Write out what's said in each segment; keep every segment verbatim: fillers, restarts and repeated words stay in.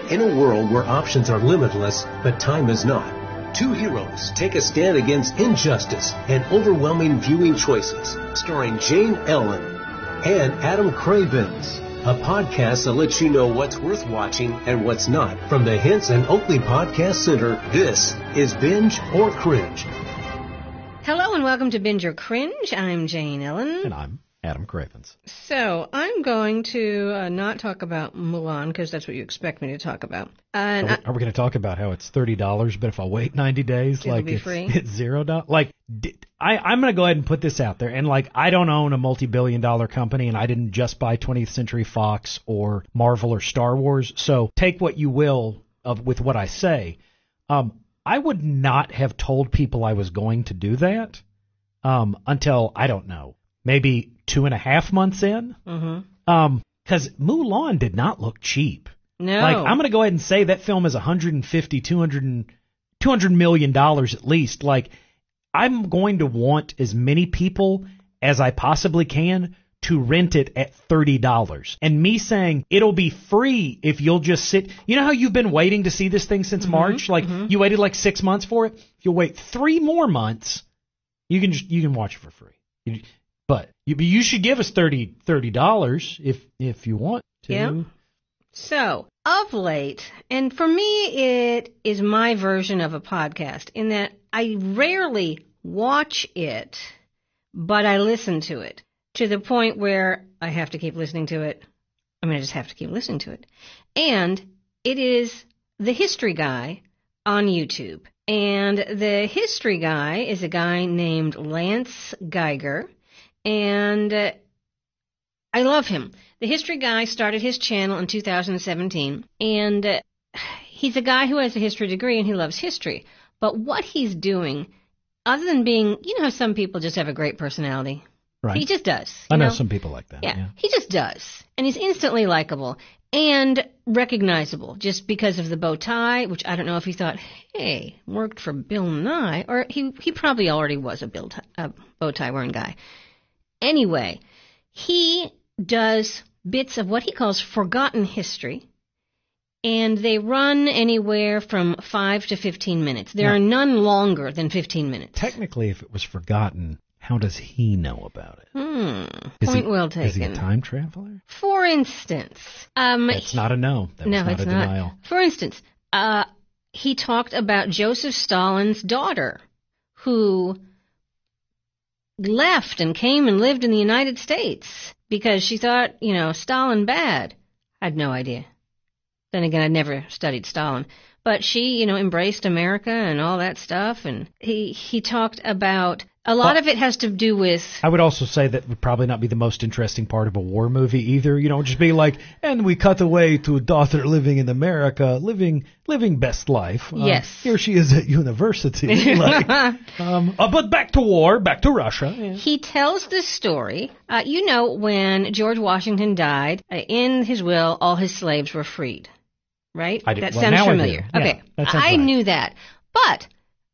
In a world where options are limitless, but time is not, two heroes take a stand against injustice and overwhelming viewing choices, starring Jane Ellen and Adam Cravens. A podcast that lets you know what's worth watching and what's not. From the Hints and Oakley Podcast Center, this is Binge or Cringe. Hello and welcome to Binge or Cringe. I'm Jane Ellen. And I'm Adam Cravens. So I'm going to uh, not talk about Mulan because that's what you expect me to talk about. Uh, and are we, we going to talk about how it's thirty dollars, but if I wait ninety days, it'll like be it's, free. it's zero dollars? Like, I, I'm going to go ahead and put this out there. And like, I don't own a multi-billion dollar company, and I didn't just buy twentieth Century Fox or Marvel or Star Wars. So take what you will of with what I say. Um, I would not have told people I was going to do that um, until, I don't know, maybe two and a half months in. Mm-hmm. Um, because Mulan did not look cheap. No. Like, I'm going to go ahead and say that film is one hundred fifty, two hundred, two hundred million dollars at least. Like, I'm going to want as many people as I possibly can to rent it at thirty dollars. And me saying it'll be free if you'll just sit. You know how you've been waiting to see this thing since mm-hmm. March? Like, mm-hmm. you waited like six months for it. If you'll wait three more months, you can just, you can watch it for free. You, But you, you should give us thirty dollars if if you want to. Yeah. So, of late, and for me it is my version of a podcast in that I rarely watch it, but I listen to it to the point where I have to keep listening to it. I mean, I just have to keep listening to it. And it is The History Guy on YouTube. And The History Guy is a guy named Lance Geiger. And uh, I love him. The History Guy started his channel in two thousand seventeen, and uh, he's a guy who has a history degree and he loves history. But what he's doing, other than being, you know how some people just have a great personality? Right. He just does. I know, know some people like that. Yeah, yeah, he just does. And he's instantly likable and recognizable just because of the bow tie, which I don't know if he thought, hey, worked for Bill Nye, or he, he probably already was a, Bill t- a bow tie wearing guy. Anyway, he does bits of what he calls forgotten history, and they run anywhere from five to fifteen minutes. There Yeah. are none longer than fifteen minutes. Technically, if it was forgotten, how does he know about it? Hmm. Is Point he, well taken. Is he a time traveler? For instance, um, That's not a no. That no, was not it's a not. denial. For instance, uh, he talked about Joseph Stalin's daughter, who left and came and lived in the United States because she thought, you know, Stalin bad. I had no idea. Then again, I'd never studied Stalin. But she, you know, embraced America and all that stuff. And he, he talked about, a lot Well, of it has to do with... I would also say that would probably not be the most interesting part of a war movie either. You know, just be like, and we cut away to a daughter living in America, living living best life. Uh, Yes. Here she is at university. like, um, uh, but back to war, back to Russia. Yeah. He tells this story. Uh, you know, when George Washington died, uh, in his will, all his slaves were freed. Right? I did- That well, sounds now I do. familiar. Yeah, okay. that sounds I right. knew that. But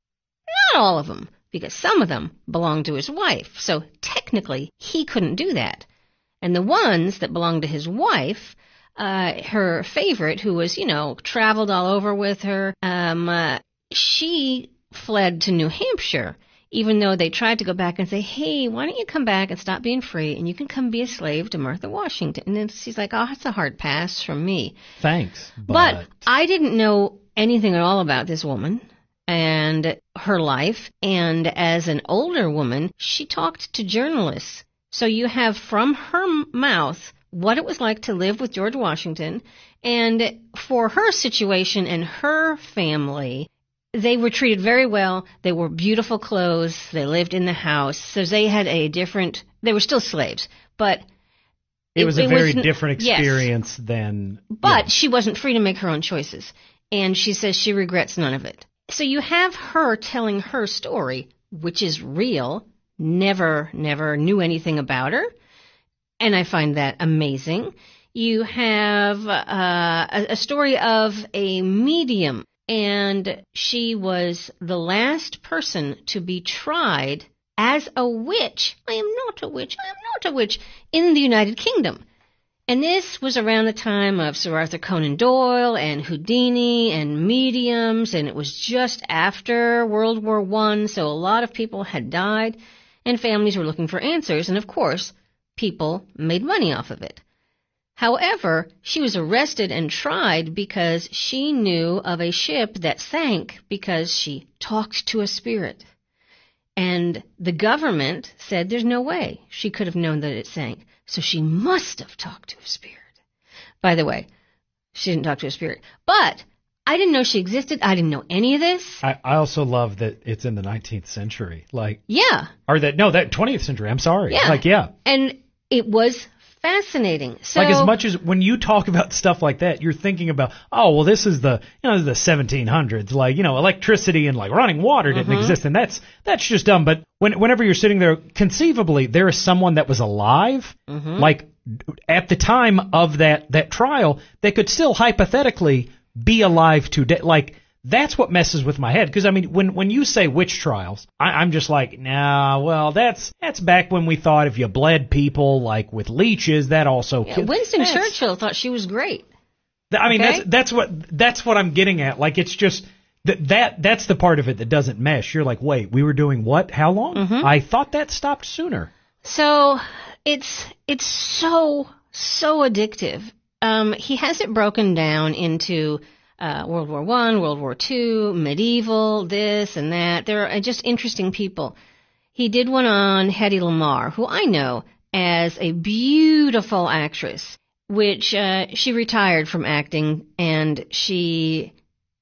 not all of them, because some of them belonged to his wife. So technically, he couldn't do that. And the ones that belonged to his wife, uh, her favorite, who was, you know, traveled all over with her, um, uh, she fled to New Hampshire, even though they tried to go back and say, hey, why don't you come back and stop being free, and you can come be a slave to Martha Washington. And then she's like, oh, that's a hard pass from me. Thanks. But, But I didn't know anything at all about this woman and her life. And as an older woman, she talked to journalists. So you have from her mouth what it was like to live with George Washington. And for her situation and her family, they were treated very well. They wore beautiful clothes. They lived in the house. So they had a different, they were still slaves, but it was a very was, different yes. experience than... But yeah. she wasn't free to make her own choices. And she says she regrets none of it. So you have her telling her story, which is real, never, never knew anything about her. And I find that amazing. You have uh, a, a story of a medium, and she was the last person to be tried as a witch. I am not a witch. I am not a witch in the United Kingdom. And this was around the time of Sir Arthur Conan Doyle and Houdini and mediums, and it was just after World War One, so a lot of people had died, and families were looking for answers, and of course, people made money off of it. However, she was arrested and tried because she knew of a ship that sank because she talked to a spirit. And the government said there's no way she could have known that it sank. So she must have talked to a spirit. By the way, she didn't talk to a spirit. But I didn't know she existed. I didn't know any of this. I, I also love that it's in the nineteenth century. Like, yeah. Or that, no, that twentieth century. I'm sorry. Yeah. Like, yeah. And it was fascinating. So, like, as much as when you talk about stuff like that, you're thinking about, oh, well, this is the, you know, the seventeen hundreds. Like, you know, electricity and like running water didn't mm-hmm. exist, and that's that's just dumb. But when, whenever you're sitting there, conceivably, there is someone that was alive, mm-hmm. like at the time of that that trial, that could still hypothetically be alive today. Like, that's what messes with my head. Because, I mean, when when you say witch trials, I, I'm just like, nah, well, that's that's back when we thought if you bled people, like, with leeches, that also yeah, killed. Winston that's, Churchill thought she was great. I mean, okay? that's that's what that's what I'm getting at. Like, it's just, that, that that's the part of it that doesn't mesh. You're like, wait, we were doing what? How long? Mm-hmm. I thought that stopped sooner. So, it's it's so, so addictive. Um, he has it broken down into Uh, World War One, World War Two, medieval, this and that. There are just interesting people. He did one on Hedy Lamarr, who I know as a beautiful actress, which uh, she retired from acting, and she,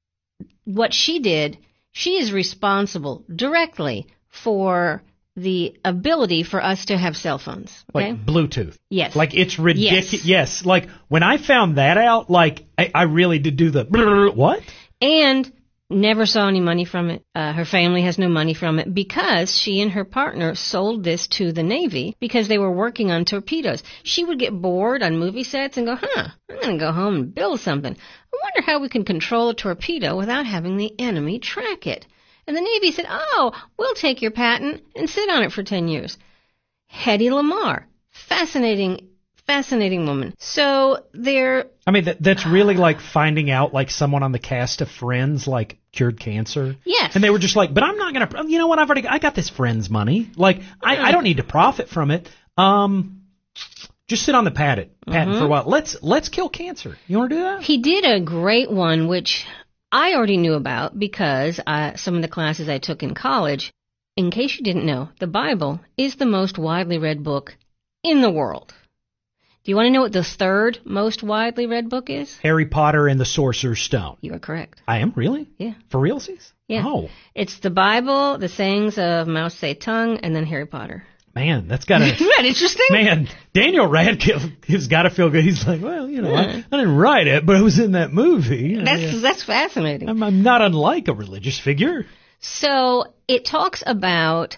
what she did, she is responsible directly for the ability for us to have cell phones. Okay? Like Bluetooth. Yes. Like, it's ridiculous. Yes. yes. Like, when I found that out, like, I, I really did do the, what? And never saw any money from it. Uh, her family has no money from it because she and her partner sold this to the Navy because they were working on torpedoes. She would get bored on movie sets and go, huh, I'm going to go home and build something. I wonder how we can control a torpedo without having the enemy track it. And the Navy said, oh, we'll take your patent and sit on it for ten years. Hedy Lamarr, fascinating, fascinating woman. So they're... I mean, that, that's really like finding out, like, someone on the cast of Friends, like, cured cancer. Yes. And they were just like, but I'm not going to, you know what, I've already, I got this Friends money. Like, I, I don't need to profit from it. Um... Just sit on the patent, patent mm-hmm. for a while. Let's let's kill cancer. You want to do that? He did a great one, which I already knew about because uh, some of the classes I took in college. In case you didn't know, the Bible is the most widely read book in the world. Do you want to know what the third most widely read book is? Harry Potter and the Sorcerer's Stone. You are correct. I am? Really? Yeah. For realsies? Yeah. Oh. It's the Bible, the sayings of Mao Zedong, and then Harry Potter. Man, that's got to... Isn't that interesting? Man, Daniel Radcliffe has got to feel good. He's like, well, you know, Yeah. I, I didn't write it, but I was in that movie. You know, That's yeah. that's fascinating. I'm, I'm not unlike a religious figure. So it talks about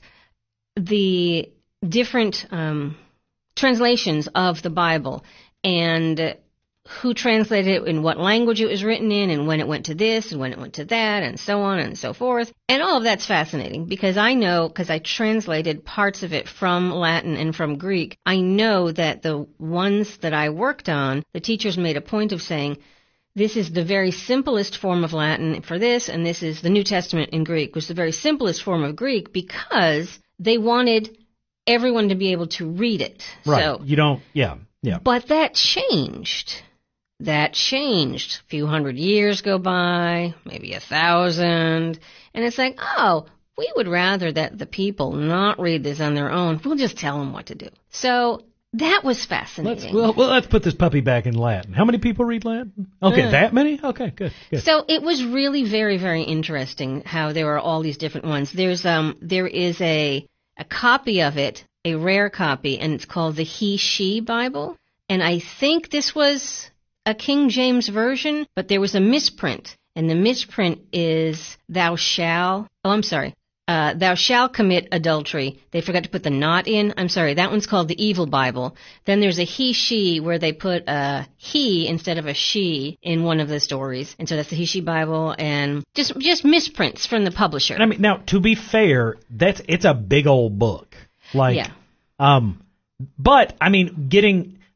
the different um, translations of the Bible and who translated it, in what language it was written in, and when it went to this and when it went to that, and so on and so forth. And all of that's fascinating because I know, because I translated parts of it from Latin and from Greek, I know that the ones that I worked on, the teachers made a point of saying, this is the very simplest form of Latin for this, and this is the New Testament in Greek, was the very simplest form of Greek because they wanted everyone to be able to read it. Right. So, you don't, yeah, yeah. but that changed. That changed. A few hundred years go by, maybe a thousand, and it's like, oh, we would rather that the people not read this on their own. We'll just tell them what to do. So that was fascinating. Let's, well, well, let's put this puppy back in Latin. How many people read Latin? Okay, Uh. that many? Okay, good, good. So it was really very, very interesting how there were all these different ones. There's um there is a a copy of it, a rare copy, and it's called the He-She Bible. And I think this was a King James version, but there was a misprint. And the misprint is thou shall, oh, I'm sorry, uh, thou shall commit adultery. They forgot to put the not in. I'm sorry, that one's called the Evil Bible. Then there's a he-she where they put a he instead of a she in one of the stories. And so that's the He-She Bible, and just just misprints from the publisher. And I mean, now, to be fair, that's it's a big old book. Like, Yeah. um, but, I mean, getting...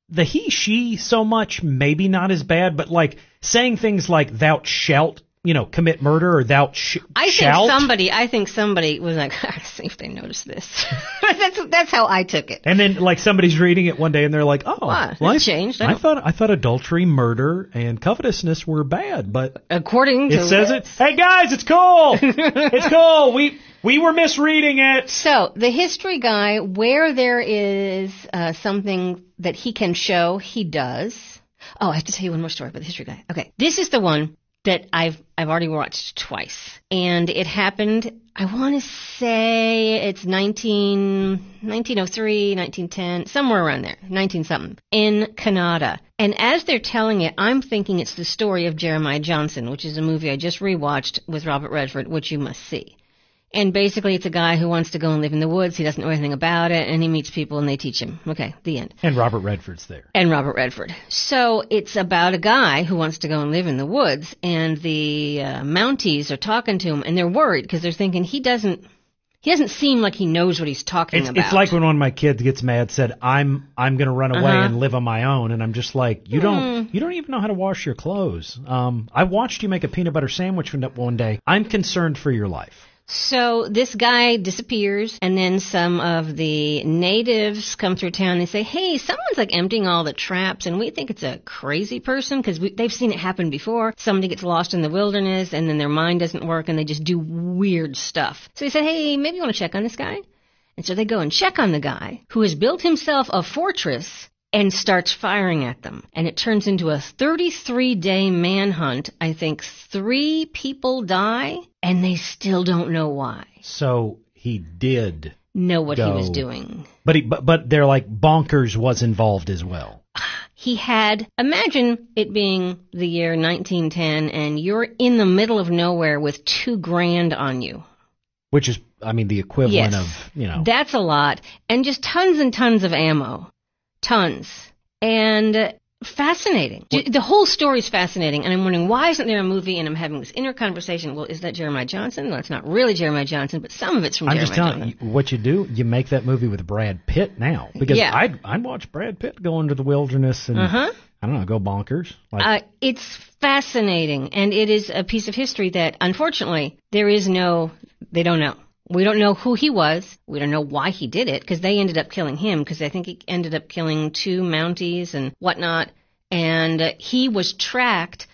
the he, she so much, maybe not as bad, but like saying things like thou shalt, you know, commit murder or thou sh- I shalt. think somebody, I think somebody was like, see if they notice this. that's that's how I took it. And then like somebody's reading it one day and they're like, oh, wow, well, I, changed. I, I thought I thought adultery, murder, and covetousness were bad, but according to it says it. Hey guys, it's cool. It's cool. We we were misreading it. So the history guy, where there is uh, something that he can show, he does. Oh, I have to tell you one more story about the history guy. Okay, this is the one that I've I've already watched twice, and it happened. I want to say it's nineteen, nineteen oh three, nineteen ten, somewhere around there, nineteen something, in Canada. And as they're telling it, I'm thinking it's the story of Jeremiah Johnson, which is a movie I just rewatched with Robert Redford, which you must see. And basically, it's a guy who wants to go and live in the woods. He doesn't know anything about it, and he meets people, and they teach him. Okay, the end. And Robert Redford's there. And Robert Redford. So it's about a guy who wants to go and live in the woods, and the uh, Mounties are talking to him, and they're worried because they're thinking he doesn't he doesn't seem like he knows what he's talking it's, about. It's like when one of my kids gets mad, said, "I'm I'm going to run away uh-huh. and live on my own," and I'm just like, "You don't mm. you don't even know how to wash your clothes." Um, I watched you make a peanut butter sandwich one day. I'm concerned for your life. So this guy disappears, and then some of the natives come through town. They say, hey, someone's like emptying all the traps, and we think it's a crazy person because they've seen it happen before. Somebody gets lost in the wilderness, and then their mind doesn't work, and they just do weird stuff. So they said, hey, maybe you want to check on this guy? And so they go and check on the guy who has built himself a fortress and starts firing at them. And it turns into a thirty-three day manhunt. I think three people die, and they still don't know why. So he did know what go. he was doing. But, he, but but they're like Bonkers was involved as well. He had, imagine it being the year nineteen ten, and you're in the middle of nowhere with two grand on you. Which is, I mean, the equivalent yes, of, you know. That's a lot. And just tons and tons of ammo. Tons. And uh, fascinating. What? The whole story is fascinating. And I'm wondering, why isn't there a movie? And I'm having this inner conversation. Well, is that Jeremiah Johnson? Well, it's not really Jeremiah Johnson, but some of it's from I'm Jeremiah Johnson. I'm just telling you, what you do, you make that movie with Brad Pitt now. Because yeah. I'd, I'd watch Brad Pitt go into the wilderness and, uh-huh. I don't know, go bonkers. Like, uh, it's fascinating. And it is a piece of history that, unfortunately, there is no, they don't know. We don't know who he was. We don't know why he did it, because they ended up killing him, because I think he ended up killing two Mounties and whatnot. And uh, he was tracked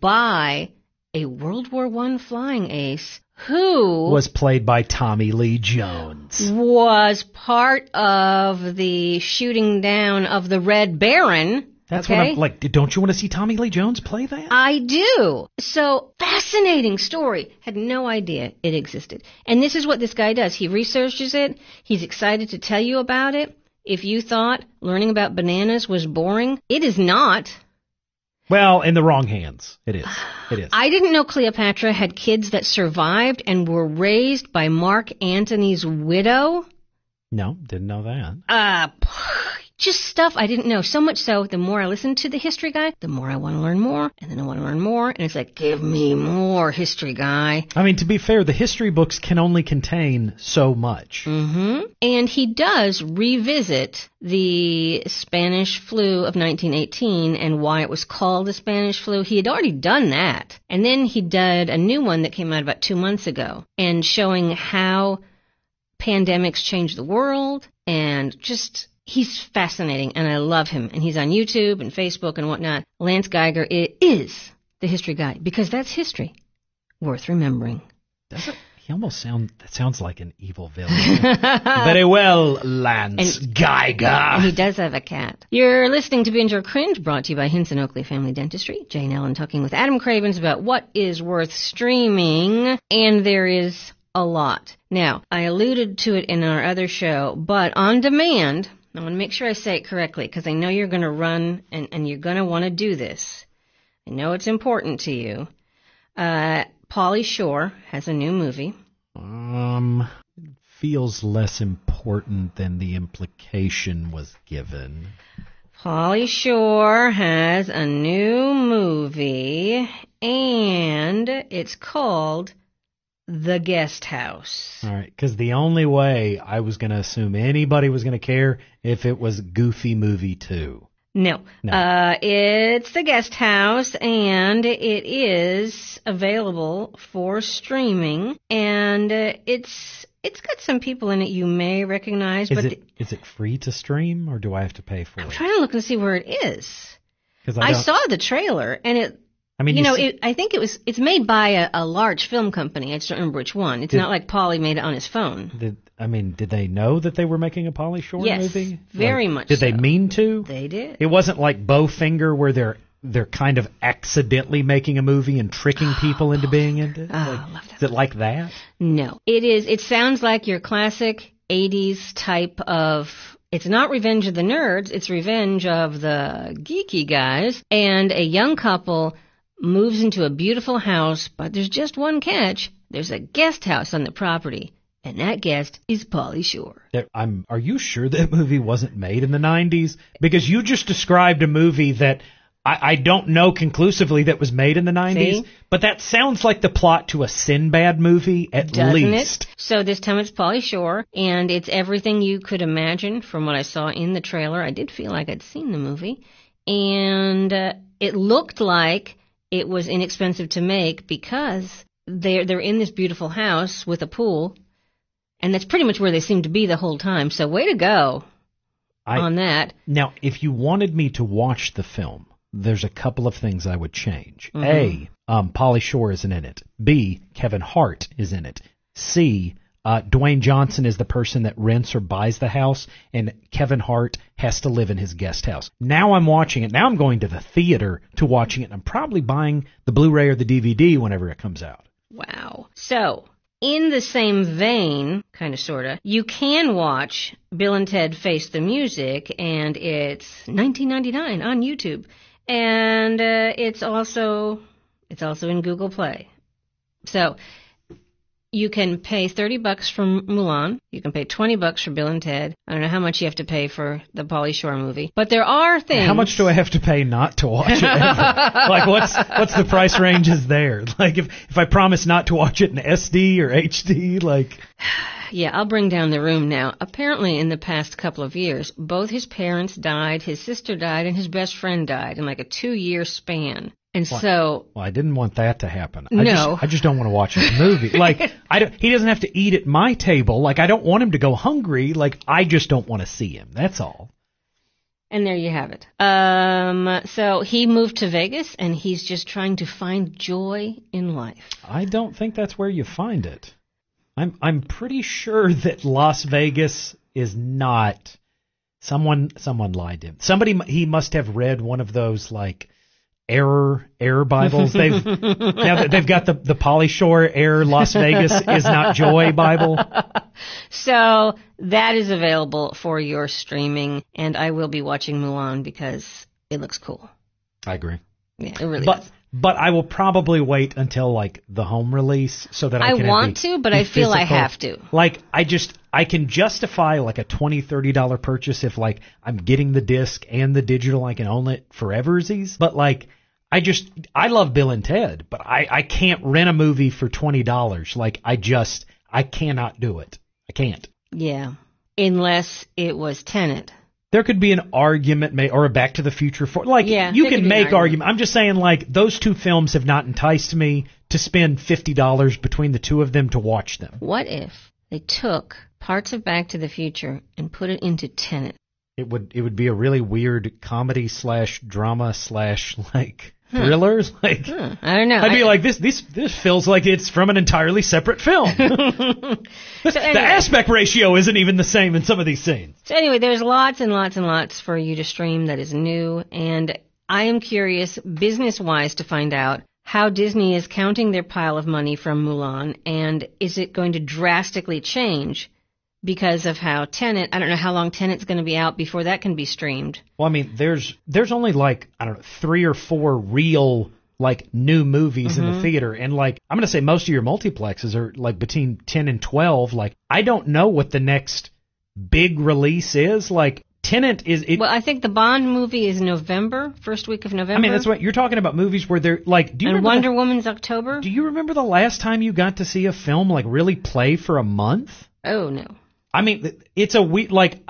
by a World War One flying ace who was played by Tommy Lee Jones. Was part of the shooting down of the Red Baron. That's okay. what I'm like. Don't you want to see Tommy Lee Jones play that? I do. So, fascinating story. Had no idea it existed. And this is what this guy does. He researches it. He's excited to tell you about it. If you thought learning about bananas was boring, it is not. Well, in the wrong hands. It is. It is. I didn't know Cleopatra had kids that survived and were raised by Mark Antony's widow. No, didn't know that. Uh, just stuff I didn't know. So much so, the more I listen to the history guy, the more I want to learn more, and then I want to learn more, and it's like, give me more, history guy. I mean, to be fair, the history books can only contain so much. Mm-hmm. And he does revisit the Spanish flu of nineteen eighteen and why it was called the Spanish flu. He had already done that. And then he did a new one that came out about two months ago, and showing how pandemics change the world, and just, he's fascinating, and I love him. And he's on YouTube and Facebook and whatnot. Lance Geiger is the history guy, because that's history worth remembering. Does it? He almost sound, that sounds like an evil villain. Very well, Lance and, Geiger. And he does have a cat. You're listening to Binge or Cringe, brought to you by Hinson Oakley Family Dentistry. Jane Ellen talking with Adam Cravens about what is worth streaming, and there is a lot. Now, I alluded to it in our other show, but on demand, I want to make sure I say it correctly, because I know you're going to run and, and you're going to want to do this. I know it's important to you. Uh, Pauly Shore has a new movie. Um, it feels less important than the implication was given. Pauly Shore has a new movie, and it's called The Guest House. All right, because the only way I was going to assume anybody was going to care if it was Goofy Movie two. No. No. Uh, it's The Guest House, and it is available for streaming, and uh, it's it's got some people in it you may recognize. Is but it the, is it free to stream, or do I have to pay for I'm it? trying to look and see where it is. Because I, I, I saw the trailer, and it. I mean, you, you know, see, it, I think it was. It's made by a, a large film company. I just don't remember which one. It's Did- not like Pauly made it on his phone. did, I mean, did they know that they were making a Pauly Shore Yes, movie? very Like, much Did they so. mean to? They did. It wasn't like Bowfinger where they're they're kind of accidentally making a movie and tricking people into being into it. Oh, Like, I love that is it like that? No, it is. It sounds like your classic eighties type of. It's not Revenge of the Nerds. It's Revenge of the Geeky Guys. And a young couple moves into a beautiful house, but there's just one catch. There's a guest house on the property, and that guest is Pauly Shore. That- I'm. Are you sure that movie wasn't made in the nineties? Because you just described a movie that I, I don't know conclusively that was made in the nineties. See? But that sounds like the plot to a Sinbad movie at Doesn't least. it? So this time it's Pauly Shore, and it's everything you could imagine from what I saw in the trailer. I did feel like I'd seen the movie, and uh, it looked like it was inexpensive to make because they're they're in this beautiful house with a pool, and that's pretty much where they seem to be the whole time. So way to go I, on that. Now, if you wanted me to watch the film, there's a couple of things I would change. Mhm. A, um, Pauly Shore isn't in it. B, Kevin Hart is in it. C, uh, Dwayne Johnson is the person that rents or buys the house, and Kevin Hart has to live in his guest house. Now I'm watching it. Now I'm going to the theater to watching it, and I'm probably buying the Blu-ray or the D V D whenever it comes out. Wow. So, in the same vein, kind of, sort of, you can watch Bill and Ted Face the Music, and it's nineteen ninety-nine on YouTube. And uh, it's also it's also in Google Play. So, you can pay thirty bucks for Mulan. You can pay twenty bucks for Bill and Ted. I don't know how much you have to pay for the Pauly Shore movie. But there are things... How much do I have to pay not to watch it? Like, what's what's the price ranges there? Like, if if I promise not to watch it in S D or H D, like... Yeah, I'll bring down the room now. Apparently, in the past couple of years, both his parents died, his sister died, and his best friend died in like a two-year span. And What? so... Well, I didn't want that to happen. I No. just, I just don't want to watch his movie. Like, I don't, he doesn't have to eat at my table. Like, I don't want him to go hungry. Like, I just don't want to see him. That's all. And there you have it. Um, so he moved to Vegas, and he's just trying to find joy in life. I don't think that's where you find it. I'm, I'm pretty sure that Las Vegas is not. Someone, someone lied to him. Somebody, he must have read one of those like error, error Bibles. They've now that they've got the the Pauly Shore error Las Vegas is not joy Bible. So that is available for your streaming, and I will be watching Mulan because it looks cool. I agree. Yeah, it really But does. but I will probably wait until like the home release so that I, I can have want the- to, but the I feel I physical- have to. Like I just I can justify like a twenty thirty dollar purchase if like I'm getting the disc and the digital. I can own it foreversies. But like I just I love Bill and Ted, but I I can't rent a movie for twenty dollars. Like I just I cannot do it. I can't. Yeah, unless it was Tenet. There could be an argument made, or a Back to the Future for, like, Yeah, you there can could be an make argument. argument. I'm just saying, like, those two films have not enticed me to spend fifty dollars between the two of them to watch them. What if they took parts of Back to the Future and put it into Tenet? It would, it would be a really weird comedy slash drama slash, like, thrillers. Like, Hmm, I don't know. I'd be I- like, this, this, this feels like it's from an entirely separate film. The anyway. aspect ratio isn't even the same in some of these scenes. So anyway, there's lots and lots and lots for you to stream that is new, and I am curious, business-wise, to find out how Disney is counting their pile of money from Mulan, and is it going to drastically change because of how Tenet, I don't know how long Tenet's going to be out before that can be streamed. Well, I mean, there's there's only like I don't know three or four real like new movies in the theater, and like I'm gonna say most of your multiplexes are like between ten and twelve. Like I don't know what the next big release is. Like Tenet is. It, Well, I think the Bond movie is November, first week of November. I mean, that's what you're talking about. Movies where they're like. Do you and remember Wonder the, Woman's October? Do you remember the last time you got to see a film like really play for a month? Oh, no. I mean, it's a we like.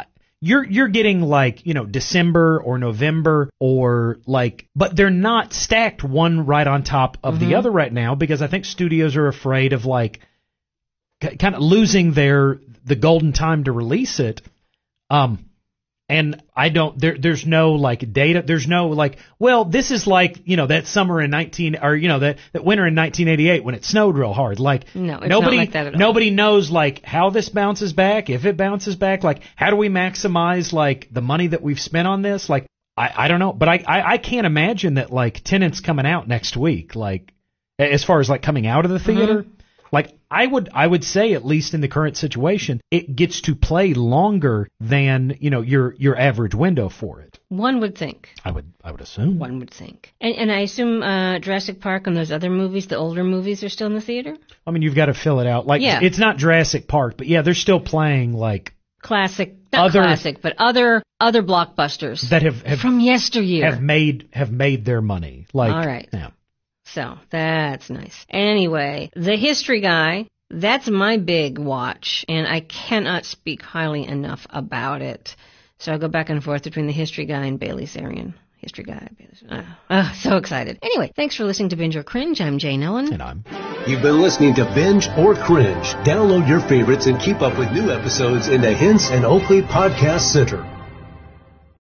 you're you're getting like, you know, December or November or like, but they're not stacked one right on top of mm-hmm. the other right now because I think studios are afraid of like c- kind of losing their the golden time to release it. Um, and I don't there there's no like data, there's no like, well, this is like, you know, that summer in nineteen or you know that that winter in nineteen eighty-eight when it snowed real hard. Like no, it's nobody not like that at all. Nobody knows like how this bounces back, if it bounces back, like how do we maximize like the money that we've spent on this? Like I, I don't know, but I, I I can't imagine that like Tenet's coming out next week, like as far as like coming out of the theater. Mm-hmm. Like I would, I would say at least in the current situation, it gets to play longer than you know your your average window for it. One would think. I would, I would assume. One would think. And, and I assume uh, Jurassic Park and those other movies, the older movies, are still in the theater. I mean, you've got to fill it out. Like yeah. It's not Jurassic Park, but yeah, they're still playing like classic, not other, classic, but other other blockbusters that have, have from yesteryear have made have made their money. Like, all right. Yeah. So, that's nice. Anyway, The History Guy, that's my big watch, and I cannot speak highly enough about it. So I go back and forth between The History Guy and Bailey Sarian. History Guy. Uh, uh, so excited. Anyway, thanks for listening to Binge or Cringe. I'm Jane Ellen. And I'm... You've been listening to Binge or Cringe. Download your favorites and keep up with new episodes in the Hints and Oakley Podcast Center.